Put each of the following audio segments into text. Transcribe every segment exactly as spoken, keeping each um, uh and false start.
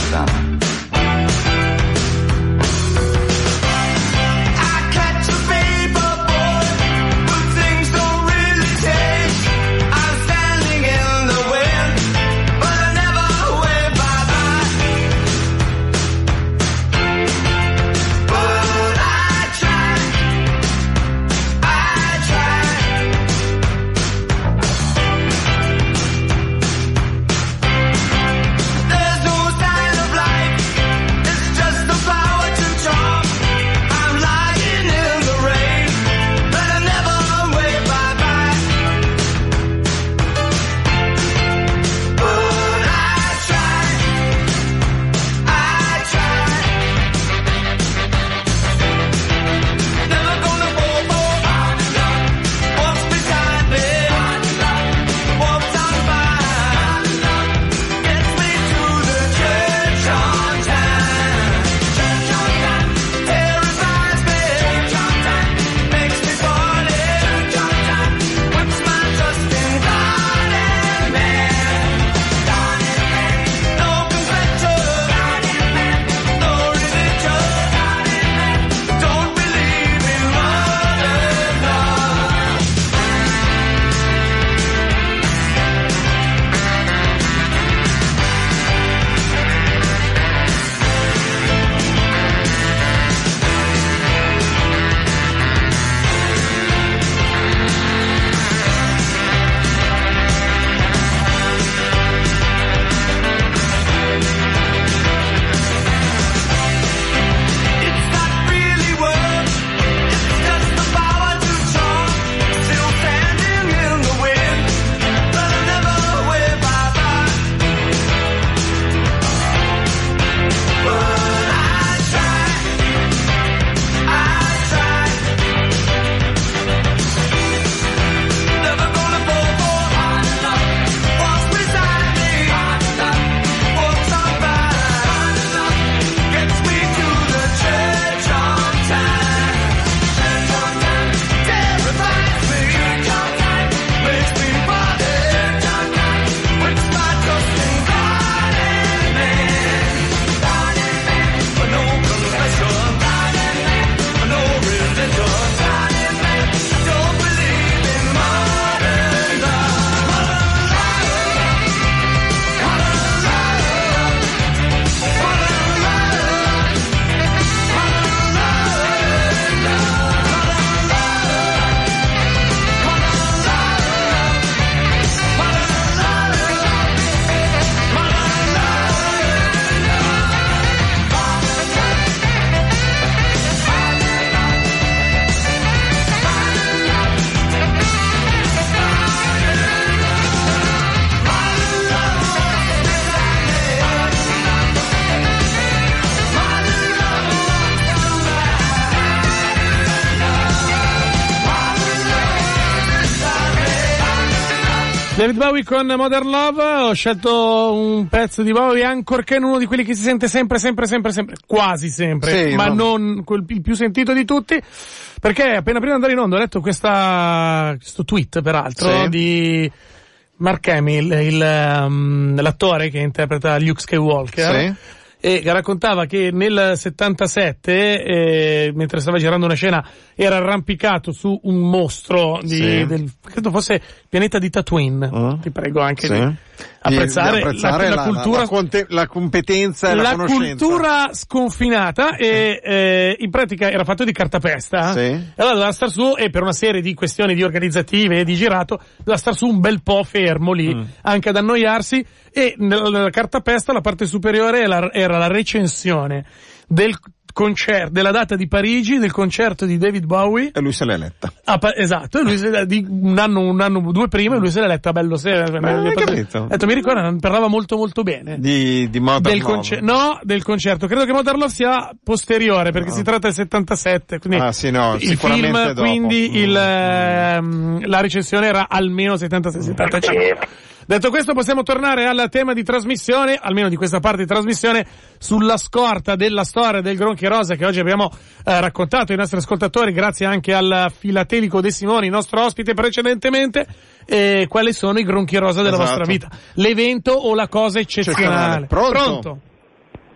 Napoletana. David Bowie con Modern Love. Ho scelto un pezzo di Bowie, ancorché uno di quelli che si sente sempre, sempre, sempre, sempre, quasi sempre, sì, ma no. non quel, il più sentito di tutti, perché appena prima di andare in onda ho letto questa, questo tweet, peraltro, sì. di Mark Hamill, il, um, l'attore che interpreta Luke Skywalker. Sì. E raccontava che nel settantasette, eh, mentre stava girando una scena, era arrampicato su un mostro di, sì. del, credo fosse il pianeta di Tatooine. Uh, Ti prego anche sì. di apprezzare, di apprezzare la, la, la cultura, la, la, conte, la competenza e la, la conoscenza. La cultura sconfinata, e eh, in pratica era fatto di cartapesta. Sì. E allora doveva star su, e per una serie di questioni di organizzative e di girato, doveva star su un bel po' fermo lì, mm. anche ad annoiarsi. E nella cartapesta la parte superiore era, era la recensione del concerto, della data di Parigi, del concerto di David Bowie. E lui se l'è letta. Ah, pa- esatto, e lui se, di un anno, un anno, due prima, e lui se l'è letta bello serio. Detto, mi ricordo, parlava molto molto bene. Di, di Modern del concer- No, del concerto. Credo che Modern Love sia posteriore, perché no. si tratta del settantasette. Quindi ah sì, no, il film, dopo. Quindi il, ehm, la recensione era almeno settantasei settantacinque. Detto questo, possiamo tornare al tema di trasmissione, almeno di questa parte di trasmissione, sulla scorta della storia del Gronchi Rosa che oggi abbiamo eh, raccontato ai nostri ascoltatori, grazie anche al filatelico De Simoni, nostro ospite precedentemente. Eh, quali sono i Gronchi Rosa della esatto. vostra vita? L'evento o la cosa eccezionale? Pronto? Pronto?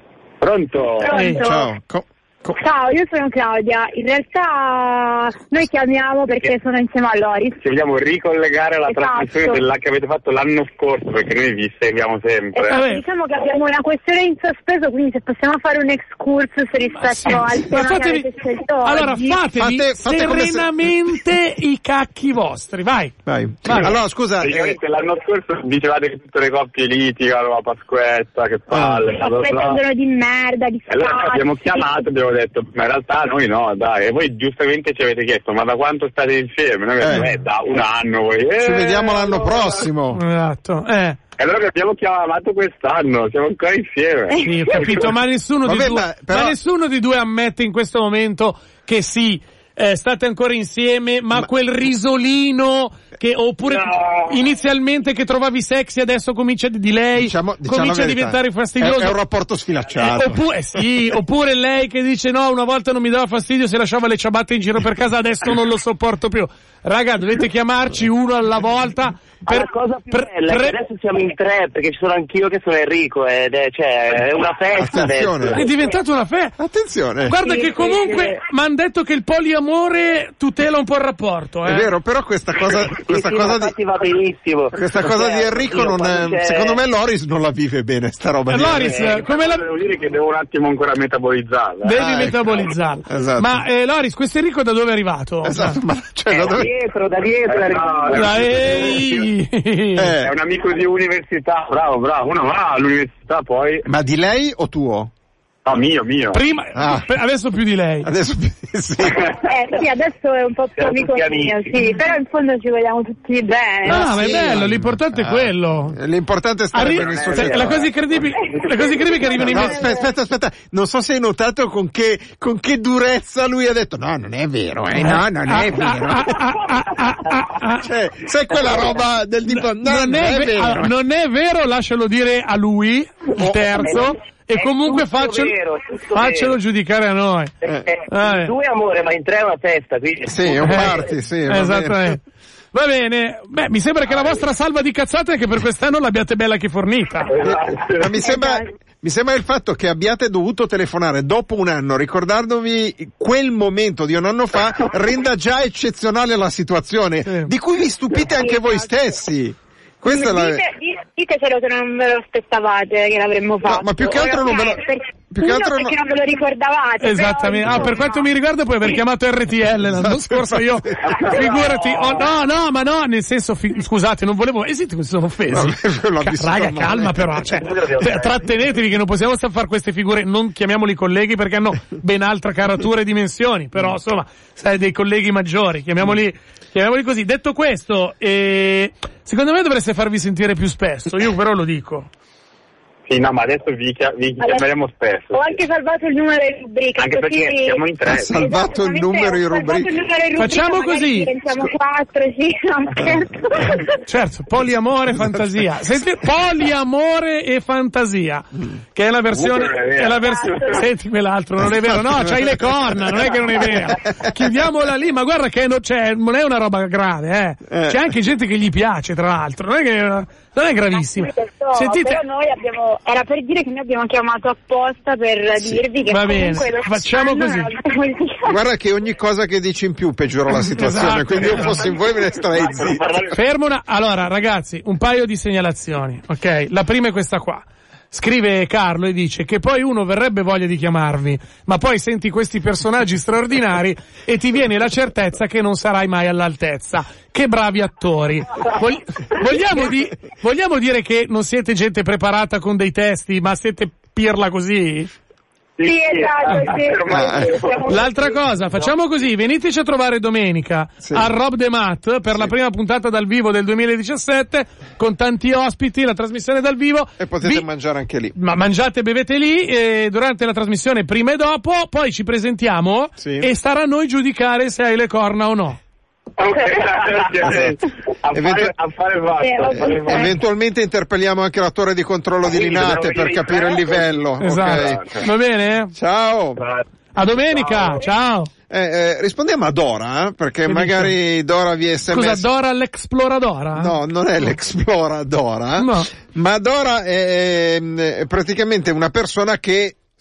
Pronto? Pronto? Ehi, ciao. Co- co- Ciao, io sono Claudia. In realtà noi chiamiamo perché sono insieme a Loris. Ci vogliamo ricollegare alla Esatto. trasmissione della che avete fatto l'anno scorso, perché noi vi seguiamo sempre. Esatto, Vabbè. diciamo che abbiamo una questione in sospeso, quindi se possiamo fare un excursus rispetto al tema che fatevi- avete scelto allora oggi. fatevi Fate- fate come se- serenamente i cacchi vostri, vai. Vai. Vai. Allora, scusa, eh, Praticamente l'anno scorso dicevate che tutte le coppie litigano, la Pasquetta, che palle. bla bla bla. Aspettano di merda, di E allora scazzi. abbiamo chiamato e abbiamo detto, ma in realtà noi no, dai. E voi giustamente ci avete chiesto, ma da quanto state insieme? Noi abbiamo detto, Eh. eh, da un anno. Voi. ci Eh, vediamo l'anno allora. prossimo. Esatto, eh. E allora vi abbiamo chiamato quest'anno, siamo ancora insieme. Sì, ho capito, ma nessuno, Vabbè, di due, ma però- ma nessuno di due ammette in questo momento che sì, eh, state ancora insieme, ma, Ma- quel risolino che, oppure No. inizialmente che trovavi sexy, adesso comincia di lei, Diciamo, diciamo comincia la a verità. diventare fastidioso. È, è un rapporto sfilacciato. Eh, oppure, sì, oppure lei che dice no, una volta non mi dava fastidio se lasciava le ciabatte in giro per casa, adesso non lo sopporto più. Raga, dovete chiamarci uno alla volta. Per, la cosa più per- bella è pre- che adesso siamo in tre, perché ci sono anch'io che sono Enrico ed è, cioè, è una festa Attenzione. adesso. è diventato una fe. Attenzione. Guarda Sì, che sì, comunque sì. mi hanno detto che il poliamore tutela un po' il rapporto. Eh. È vero, però questa cosa, questa sì, cosa ma di, infatti va benissimo. questa cosa Cioè, di Enrico io non quando è, c'è- secondo me Loris non la vive bene sta roba. Eh, di Loris, Enrico. come la Devo dire che devo un attimo ancora metabolizzarla. devi Ah, ecco. metabolizzarla? Esatto. Ma eh, Loris, questo Enrico da dove è arrivato? Esatto, ma cioè, da Da dove... dietro, da dietro. Eh, Enrico. no, Da- è- ehi! Eh, È un amico di università, bravo, bravo. Uno va all'università poi. ma di lei o tuo? No, mio, mio. Prima, Ah. pe- adesso più di lei. Adesso sì. Eh sì, adesso è un po' più Siamo amico tutti mio, amici. sì, però in fondo ci vogliamo tutti bene. No, ma è sì. bello, l'importante è Ah. quello. L'importante è stare Arri- bene insieme. cioè, la cosa incredibile, la cosa incredibile è che arrivano in No, mezzo. aspetta, aspetta, aspetta, non so se hai notato con che, con che durezza lui ha detto no, non è vero, eh, no, non è vero. Ah, ah, ah, ah, ah, ah. Cioè, sai quella roba del tipo, no, non, è ve- vero. allora, non è vero, lascialo dire a lui, il terzo, e È comunque tutto faccelo, vero, è tutto faccelo vero. giudicare a noi. Eh, Ah, eh. in due amore, ma in tre è una festa, quindi... Sì, è un party, sì. va Esattamente. Va bene, beh, mi sembra che la vostra salva di cazzate anche per quest'anno l'abbiate bella che fornita. Esatto. Ma mi sembra, Esatto. mi sembra il fatto che abbiate dovuto telefonare dopo un anno, ricordandovi quel momento di un anno fa, renda già eccezionale la situazione, Sì. di cui vi stupite anche voi stessi. Questa è la... Dite, dite- ditecelo che non ve lo aspettavate che l'avremmo fatto. ma più che altro Ora, non ve lo- ok, per- più che uno altro perché no- non ve lo ricordavate. Esattamente. però, Ah, per quanto mi riguarda puoi aver chiamato R T L l'anno Esatto, scorso io, infatti. figurati, oh, no, no, ma no, nel senso, fi- scusate, non volevo, eh sì, si sono offesi. Vabbè, l'ho Ca- vissuto raga, male. calma però, cioè, t- trattenetevi che non possiamo sta- fare queste figure, non chiamiamoli colleghi perché hanno ben altra caratura e dimensioni, però insomma, sai, dei colleghi maggiori, chiamiamoli, chiamiamoli così. Detto questo, eh, secondo me dovreste farvi sentire più spesso, io però lo dico. Sì, no, ma adesso vi, chia- vi chiameremo spesso. Ho anche salvato il numero in rubrica. Anche così- perché siamo in tre. Ha salvato il numero in Ho salvato rubrica. il numero in rubrica, Facciamo magari così. diventiamo quattro, sì, no, scherzo. Certo, poliamore e fantasia. Senti, poliamore e fantasia, che è la versione, Comunque non è vero. è la versione, senti quell'altro, non è vero, no, c'hai le corna, non è che non è vero. Chiudiamola lì, ma guarda che non, c'è, non è una roba grave, eh. Eh. C'è anche gente che gli piace, tra l'altro, non è che, non è gravissimo. Sì, lo so, Sentite, però noi abbiamo, era per dire che noi abbiamo chiamato apposta per dirvi che va bene, comunque lo facciamo stanno così. è una cosa così. Guarda che ogni cosa che dici in più peggiora la situazione, Esatto. quindi io fossi in voi me ne starei zitto. Fermo una, allora ragazzi, un paio di segnalazioni, ok? La prima è questa qua. Scrive Carlo e dice che poi uno verrebbe voglia di chiamarvi, ma poi senti questi personaggi straordinari e ti viene la certezza che non sarai mai all'altezza. Che bravi attori. Vogli- vogliamo, di- vogliamo dire che non siete gente preparata con dei testi, ma siete pirla così? Sì, esatto, sì. Ah, sì, siamo- L'altra cosa, facciamo così, veniteci a trovare domenica Sì. a Rob The Mat per la prima puntata dal vivo del duemiladiciassette con tanti ospiti, la trasmissione dal vivo. E potete Vi- mangiare anche lì. Ma mangiate e bevete lì e durante la trasmissione prima e dopo, poi ci presentiamo Sì. e starà a noi giudicare se hai le corna o no. Ok, grazie. A Eventu- fare, a fare basta, Eh, a fare eh, basta. Eventualmente interpelliamo anche la torre di controllo di Sì, Linate dobbiamo per dire capire il tre. livello. Esatto. Ok. Va bene? Ciao. A domenica, ciao. Eh, eh, rispondiamo a Dora, eh, perché Che magari Dora vi sms. Scusa, Dora l'Exploradora? No, non è l'Explora Dora, No. ma Dora è, è praticamente una persona che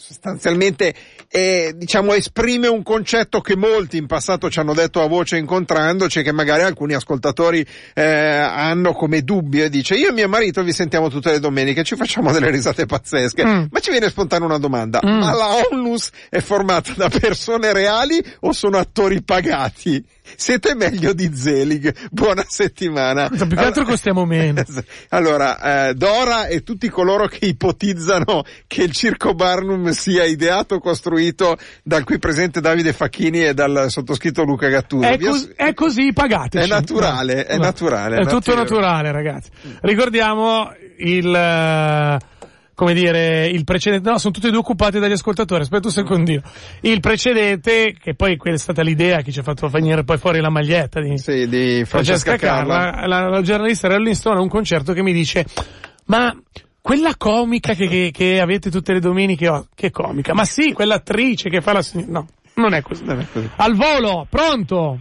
sostanzialmente eh, diciamo esprime un concetto che molti in passato ci hanno detto a voce incontrandoci, che magari alcuni ascoltatori eh, hanno come dubbio, e dice: io e mio marito vi sentiamo tutte le domeniche, ci facciamo delle risate pazzesche, mm. ma ci viene spontanea una domanda, mm. ma la Onlus è formata da persone reali o sono attori pagati? Siete meglio di Zelig, buona settimana. Più che altro costiamo meno. Allora, eh, Dora e tutti coloro che ipotizzano che il Circo Barnum sia ideato, costruito dal qui presente Davide Facchini e dal sottoscritto Luca Gattuso. È, cos- è così, pagateci. È naturale, no. è no. naturale. È tutto naturale, ragazzi. Ricordiamo il... come dire, il precedente, no, sono tutti e due occupati dagli ascoltatori, aspetta un secondino. Il precedente, che poi quella è stata l'idea che ci ha fatto venire poi fuori la maglietta di, sì, di Francesca, Francesca Carla, Carla. La, la giornalista Rolling Stone a un concerto che mi dice: ma quella comica che, che, che avete tutte le domeniche, oh, che comica? Ma sì, quell'attrice che fa la signora, no, non è così. Non è così. Al volo, pronto?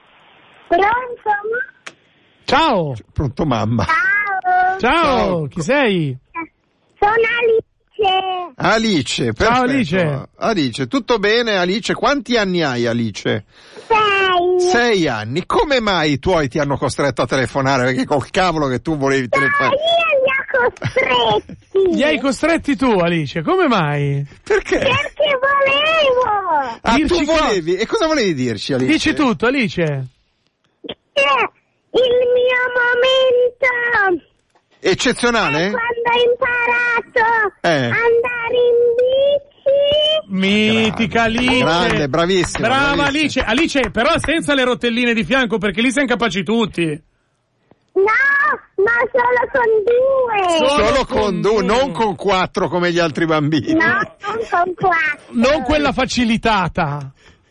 Pronto? Ciao. Pronto mamma. Ciao. Ciao, Ciao. Chi sei? Sono Alice. Alice, perfetto. Ciao Alice. Alice, tutto bene Alice? Quanti anni hai Alice? Sei. Sei anni. Come mai i tuoi ti hanno costretto a telefonare? Perché col cavolo che tu volevi telefonare. No, io li ho costretti. Li hai costretti tu Alice, come mai? Perché? Perché volevo. Ah, Dirci tu volevi? Co- e cosa volevi dirci Alice? Dici tutto Alice. Eh, il mio momento eccezionale? è quando ho imparato eh. ad andare in bici. Mitica Alice. Grande, bravissima. Brava bravissima. Alice. Alice, però senza le rotelline di fianco, perché lì siamo capaci tutti. No, ma solo con due. Solo, solo con, con due, due, non con quattro come gli altri bambini. No, non con quattro. Non quella facilitata.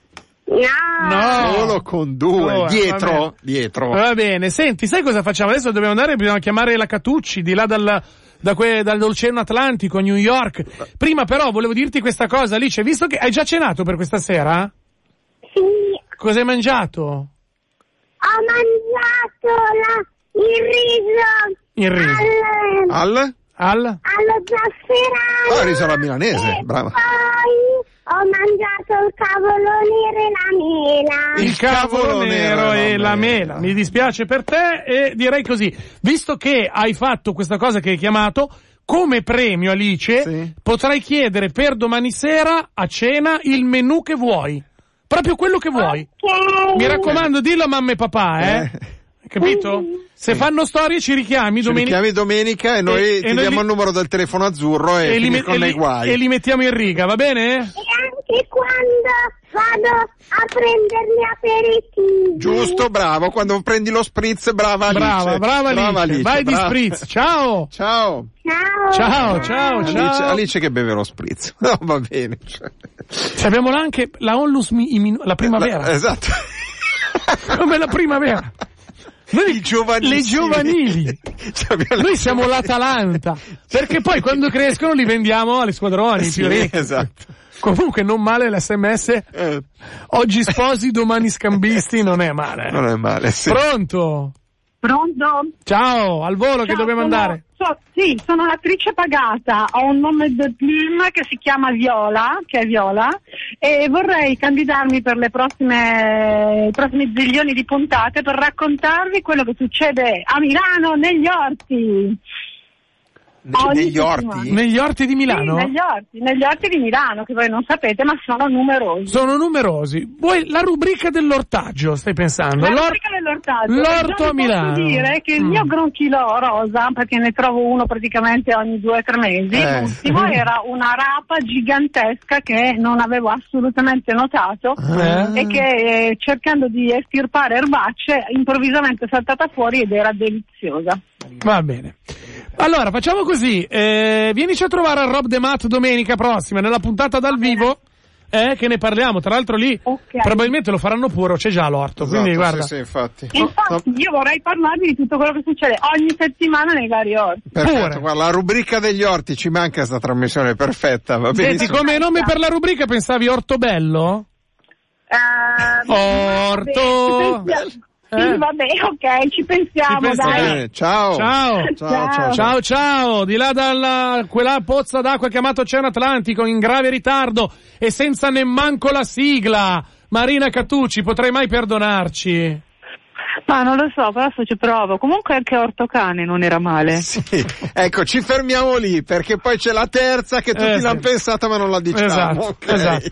No. No. Solo con due. Oh, dietro, dietro. Va bene, senti, sai cosa facciamo? Adesso dobbiamo andare, bisogna chiamare la Catucci di là dal, da que, dall'Oceano Atlantico, New York. Prima però volevo dirti questa cosa, Alice, visto che hai già cenato per questa sera? Sì. Cosa hai mangiato? Ho mangiato la, il riso. Il riso. Al, Al? Al? allo zafferano. Ah, riso alla milanese, e brava. Poi ho mangiato il cavolo nero e la mela. Il cavolo nero e la mela. Mi dispiace per te e direi così, visto che hai fatto questa cosa che hai chiamato, come premio Alice, sì. potrai chiedere per domani sera a cena il menù che vuoi. Proprio quello che vuoi. Okay. Mi raccomando, dillo a mamma e papà, eh? eh. Capito? Se sì. fanno storie ci richiami ci domenica. richiami domenica e noi e, ti e noi diamo li... il numero del telefono azzurro e, e li, con e nei li, guai. E li mettiamo in riga, va bene? E anche quando vado a prendermi aperitivi. Giusto, bravo, quando prendi lo spritz, brava Alice. Brava, brava Alice. Brava Alice Vai brava. di spritz, ciao. Ciao. Ciao. Ciao, ciao, Alice, ciao. Alice che beve lo spritz. No, va bene. Cioè, abbiamo anche la Onlus, mi, mi, la primavera. La, esatto. Come la primavera. Noi, I giovanissimi. le giovanili. Noi siamo l'Atalanta. Perché poi quando crescono li vendiamo alle squadroni. Sì, esatto. Comunque non male l'esse emme esse. Eh. Oggi sposi, domani scambisti, non è male. Non è male, sì. Pronto? Pronto? Ciao, al volo. Ciao, che dobbiamo sono, andare? So, sì, sono l'attrice pagata, ho un nome del film che si chiama Viola, che è Viola, e vorrei candidarmi per le prossime, i prossimi zilioni di puntate per raccontarvi quello che succede a Milano negli orti. Ne- negli orti? Negli orti di Milano? Sì, negli orti, negli orti di Milano, che voi non sapete, ma sono numerosi. Sono numerosi. Vuoi la rubrica dell'ortaggio, stai pensando? La L'or- rubrica dell'ortaggio. L'orto a Milano. Posso dire che il mm. mio gronchilò rosa, perché ne trovo uno praticamente ogni due o tre mesi, eh. l'ultimo era una rapa gigantesca che non avevo assolutamente notato eh. e che eh, cercando di estirpare erbacce improvvisamente è saltata fuori ed era deliziosa. Va bene. Allora, facciamo così, eh, vienici a trovare a Rob The Mat domenica prossima, nella puntata dal vivo, eh, che ne parliamo, tra l'altro lì okay. probabilmente lo faranno pure, o c'è già l'orto, Esatto, quindi guarda. Sì, sì, infatti. Infatti no. io vorrei parlarvi di tutto quello che succede ogni settimana nei vari orti. Perfetto, Pure. guarda, la rubrica degli orti, ci manca questa trasmissione, perfetta, va Senti, benissimo. come nome per la rubrica pensavi Ortobello? Uh, Orto! vabbè, Sì, vabbè, ok, ci pensiamo, ci dai. Eh, ciao. Ciao. Ciao, ciao, ciao. Ciao, ciao. Di là dalla quella pozza d'acqua chiamato Oceano Atlantico, in grave ritardo e senza nemmanco la sigla. Marina Catucci, potrei mai perdonarci? Ma non lo so, però ci provo. Comunque anche Ortocane non era male. Sì, ecco, ci fermiamo lì, perché poi c'è la terza che tutti eh, l'hanno sì. pensata ma non la diciamo. Esatto, Okay. esatto.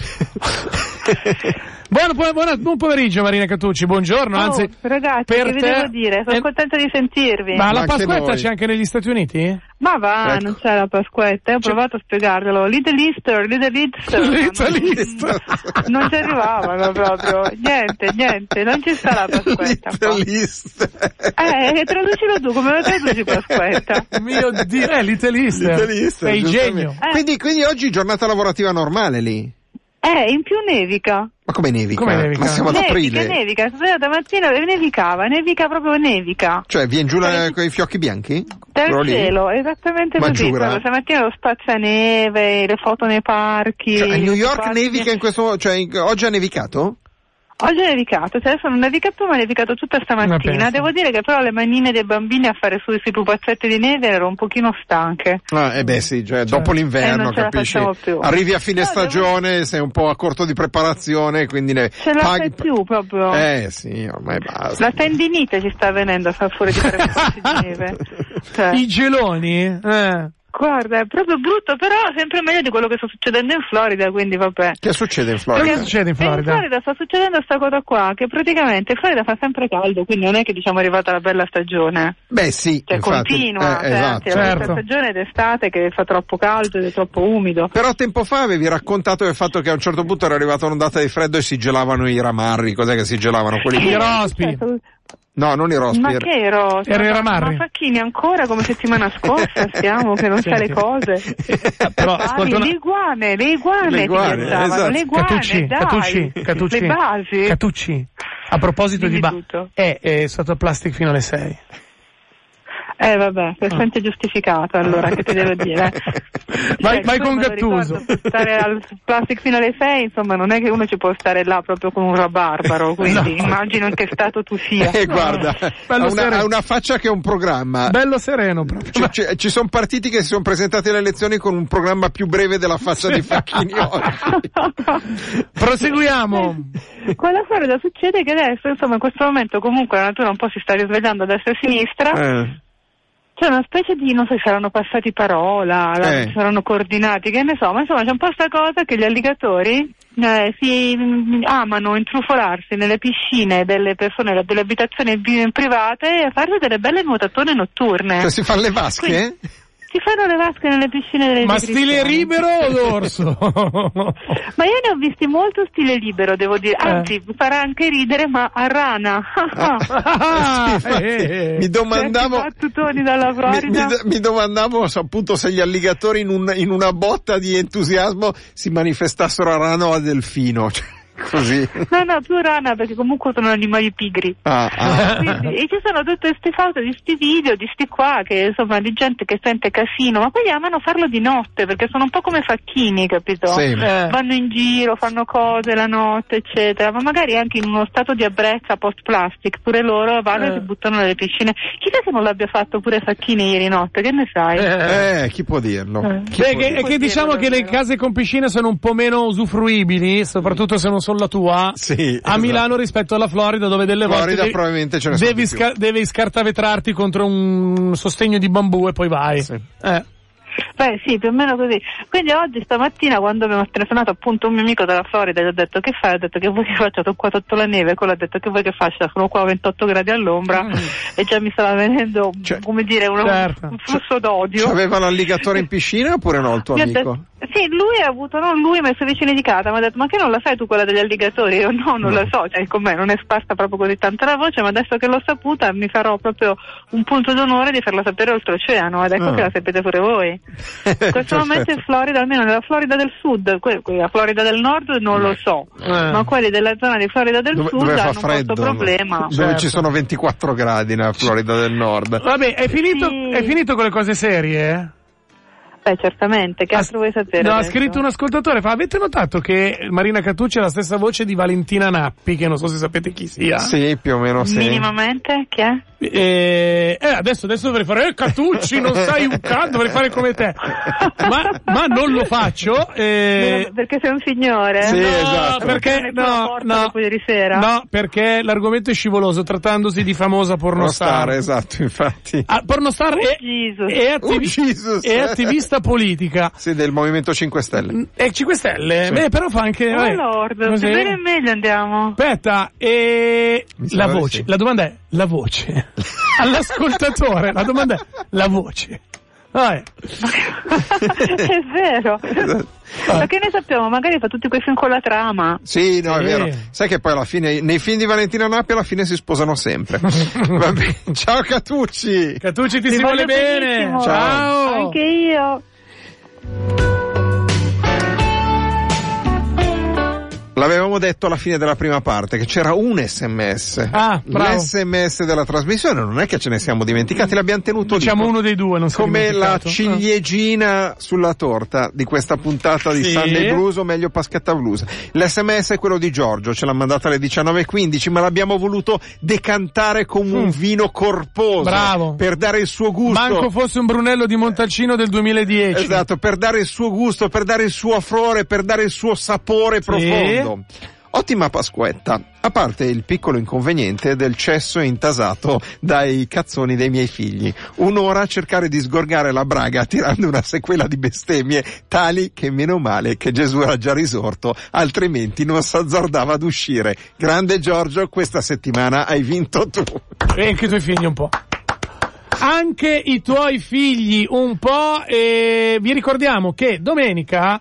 Buon, buon, buon pomeriggio Marina Catucci, buongiorno. Oh, anzi, ragazzi, per che vi te... devo dire? Sono eh... contenta di sentirvi. Ma la Ma Pasquetta c'è anche negli Stati Uniti? Ma va, ecco. non c'è la Pasquetta, ho provato a spiegarglielo. Little Easter, Little Easter. Little Easter. Non ci arrivavano proprio. Niente, niente, non ci sta la Pasquetta. Little Easter. Eh, traducilo tu, come lo traduci Pasquetta? Mio Dio, è Little Easter. Little Easter, Sei genio. Eh. Quindi, quindi oggi giornata lavorativa normale lì? Eh, in più nevica. Ma come nevica? Come nevica? Ma siamo ad Nevica, aprile. nevica, stasera mattina nevicava, nevica proprio nevica. Cioè, viene giù la, con i fiocchi bianchi? Dal Quello lì? cielo, esattamente Ma così. giura? Guarda, stamattina lo spazzaneve, le foto nei parchi. Cioè, a New York parchi. nevica in questo, cioè, in, oggi ha nevicato? Oggi è nevicato, cioè adesso non nevica più, ma è nevicato tutta stamattina. Devo dire che però le manine dei bambini a fare su questi pupazzetti di neve erano un pochino stanche. Ah, eh beh sì, cioè, dopo l'inverno, Eh, non ce la capisci? facciamo più. Arrivi a fine No, stagione, devo... sei un po' a corto di preparazione, quindi ne Ce la paghi... fai più proprio. Eh sì, ormai basta. La tendinite ci sta venendo a far fuori di fare pupazzi di neve. Cioè. I geloni? Eh. Guarda, è proprio brutto, però sempre meglio di quello che sta succedendo in Florida, quindi vabbè. Che succede in Florida? Che succede in Florida? In Florida sta succedendo sta cosa qua, che praticamente in Florida fa sempre caldo, quindi non è che diciamo è arrivata la bella stagione. Beh sì, Cioè infatti, continua, eh, cioè, esatto. anzi, la Certo. questa stagione d'estate che fa troppo caldo ed è troppo umido. Però tempo fa avevi raccontato del fatto che a un certo punto era arrivata un'ondata di freddo e si gelavano i ramarri, cos'è che si gelavano? Quelli I che... rospi. Certo. No, non i rospi. Ma che ero? Ero i ramarri. Ma Facchini ancora come settimana scorsa stiamo che non sa le cose. Però, Ah, ascolta, le iguane, le iguane, Le iguane, ti pensavano, esatto. le iguane, Catucci, dai, Catucci, Catucci, le basi. Catucci, a proposito Dimmi di ba- tutto. è, è sotto plastic fino alle sei. Eh vabbè, perfettamente giustificato allora, che ti devo dire? Vai, Cioè, vai tu con me lo Gattuso. ricordo, stare al plastic fino alle sei, insomma, non è che uno ci può stare là proprio con un rabarbaro, quindi No. immagino in che stato tu sia. Eh, guarda, Bello ha una, sereno. ha una faccia che è un programma. Bello sereno proprio. Ci, ci, ci sono partiti che si sono presentati alle elezioni con un programma più breve della faccia di Facchini oggi. Proseguiamo. Con la Florida succede che adesso, insomma, in questo momento comunque la natura un po' si sta risvegliando a destra e a sinistra. Eh. C'è una specie di, non so se saranno passati parola, la, Eh. saranno coordinati, che ne so, ma insomma c'è un po' sta cosa che gli alligatori eh, si mh, amano intrufolarsi nelle piscine delle persone, delle abitazioni bi- private e fare delle belle nuotatone notturne. Cioè si fanno le vasche? Quindi- Si fanno le vasche nelle piscine delle Ma stile cristiane. libero o d'orso? Ma io ne ho visti molto stile libero, devo dire, anzi farà anche ridere, ma a rana. Ah, Sì, infatti, eh. mi domandavo Certi battutoni dalla mi, Florida. mi- mi domandavo se, appunto se gli alligatori in, un- in una botta di entusiasmo si manifestassero a rana o a delfino, cioè, così. No, no, più rana perché comunque sono animali pigri. Ah, ah. Quindi, e ci sono tutte queste foto di sti video, di sti qua, che insomma di gente che sente casino, ma quelli amano farlo di notte perché sono un po' come Facchini, capito? Sì. Eh. Vanno in giro, fanno cose la notte, eccetera, ma magari anche in uno stato di ebbrezza post-plastic, pure loro vanno Eh. e si buttano nelle piscine. Chissà che non l'abbia fatto pure Facchini ieri notte, che ne sai? Eh, chi può dirlo? Eh. Chi Beh, può che, dirlo? che diciamo che le davvero. case con piscine sono un po' meno usufruibili, soprattutto se non sono la tua, Sì, a esatto. Milano rispetto alla Florida, dove delle Florida volte devi, probabilmente ce ne sono devi, di più. sca- devi scartavetrarti contro un sostegno di bambù e poi vai. Sì. Eh. Beh sì, più o meno così. Quindi oggi stamattina quando abbiamo telefonato appunto un mio amico dalla Florida gli ho detto che fai? Ho detto che vuoi che faccia? Sono qua sotto la neve. Quello ha detto che vuoi che faccia? Sono qua a ventotto gradi all'ombra e già mi stava venendo, Cioè, come dire, un, certo. un flusso d'odio. C'aveva l'alligatore in piscina oppure no il tuo Mi ha amico? detto- sì, lui ha avuto, non lui ma i suoi vicini di casa, mi ha detto ma che non la sai tu quella degli alligatori? Io no, non la so, cioè con me non è sparsa proprio così tanta la voce, ma adesso che l'ho saputa mi farò proprio un punto d'onore di farla sapere oltreoceano ed ecco Ah. che la sapete pure voi. In questo momento in Florida, almeno nella Florida del Sud, que- que- la Florida del Nord non lo so, Eh. ma quelli della zona di Florida del Dove, Sud dove fa hanno un freddo? questo problema. Dove Certo. ci sono ventiquattro gradi nella Florida del Nord. Vabbè, è finito, Sì. è finito con le cose serie? Beh, certamente, che altro vuoi sapere? No, adesso? ha scritto un ascoltatore, fa, avete notato che Marina Catucci ha la stessa voce di Valentina Nappi, che non so se sapete chi sia? Sì, più o meno sì. Minimamente, chi è? E, eh, adesso, adesso dovrei fare, eh, Catucci, non sai un cazzo, dovrei fare come te. Ma, ma non lo faccio. Eh... Perché sei un signore? Sì, no, esatto. perché, no, no, ieri sera? no, perché l'argomento è scivoloso, trattandosi di famosa pornostar. Pornostar, esatto, infatti. Ah, pornostar Oh, è, Jesus. è, attivi- Oh, Jesus. è attivista politica. Sì, del Movimento cinque Stelle. È cinque Stelle? Sì. Beh, però fa anche... Oh vabbè, Lord, così. se bene e meglio andiamo. Aspetta, e Mi la sembra di voce, sì. la domanda è la voce. All'ascoltatore, la domanda è la voce. Vabbè. È vero. Ma che ne sappiamo? Magari fa tutti quei film con la trama. Sì, no, è Sì. vero. Sai che poi alla fine, nei film di Valentina Nappi alla fine si sposano sempre. Va bene. Ciao Catucci! Catucci ti, Ti si vuole voglio bene. benissimo. Ciao. Anche io. L'avevamo detto alla fine della prima parte che c'era un sms. Ah, bravo. L'esse emme esse della trasmissione, non è che ce ne siamo dimenticati, l'abbiamo tenuto Diciamo lì. uno dei due, non si è Come la dimenticato. ciliegina sulla torta di questa puntata di Sì. Sunday Blues, o meglio Paschetta Blues. L'esse emme esse è quello di Giorgio, ce l'ha mandata alle diciannove e quindici, ma l'abbiamo voluto decantare come un Mm. vino corposo. Bravo. Per dare il suo gusto. Manco fosse un Brunello di Montalcino del duemiladieci. Esatto, per dare il suo gusto, per dare il suo afflore, per dare il suo sapore profondo. Ottima Pasquetta, a parte il piccolo inconveniente del cesso intasato dai cazzoni dei miei figli. Un'ora a cercare di sgorgare la braga tirando una sequela di bestemmie tali che meno male che Gesù era già risorto, altrimenti non s'azzardava ad uscire. Grande Giorgio, questa settimana hai vinto tu. E anche i tuoi figli un po'. Anche i tuoi figli un po', e vi ricordiamo che domenica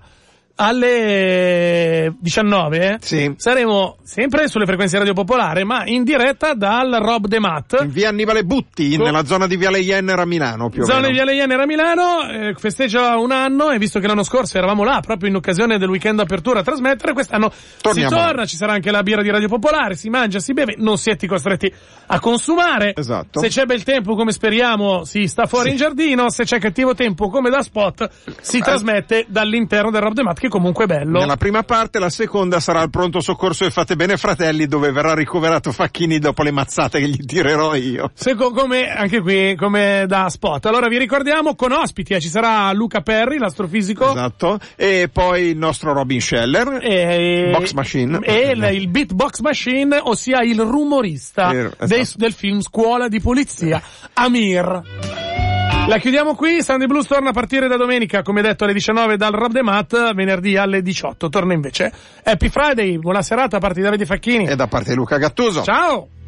alle diciannove Sì. saremo sempre sulle frequenze Radio Popolare, ma in diretta dal Rob de Mat. In via Annibale Butti, Co- nella zona di Viale Jenner a Milano, più o Zona meno. di Viale Jenner a Milano, eh, festeggia un anno, e visto che l'anno scorso eravamo là proprio in occasione del weekend apertura a trasmettere, quest'anno Torniamo. si torna, ci sarà anche la birra di Radio Popolare, si mangia, si beve, non siete costretti a consumare. Esatto. Se c'è bel tempo, come speriamo, si sta fuori Sì. in giardino, se c'è cattivo tempo, come da spot, si Eh. trasmette dall'interno del Rob de Mat, che comunque è bello. Nella prima parte, la seconda sarà il pronto soccorso e Fate Bene Fratelli, dove verrà ricoverato Facchini dopo le mazzate che gli tirerò io. Seco- come anche qui, come da spot. Allora vi ricordiamo con ospiti, eh, ci sarà Luca Perri, l'astrofisico. Esatto. E poi il nostro Robin Scheller. E, Box Machine. e il, il Beatbox Machine, ossia il rumorista Vero, esatto. dei- del film Scuola di Polizia, Amir. La chiudiamo qui. Sunday Blues torna a partire da domenica, come detto, alle diciannove dal Rob de Mat, venerdì alle diciotto torna invece Happy Friday. Buona serata a parte di Davide Facchini. E da parte di Luca Gattuso. Ciao.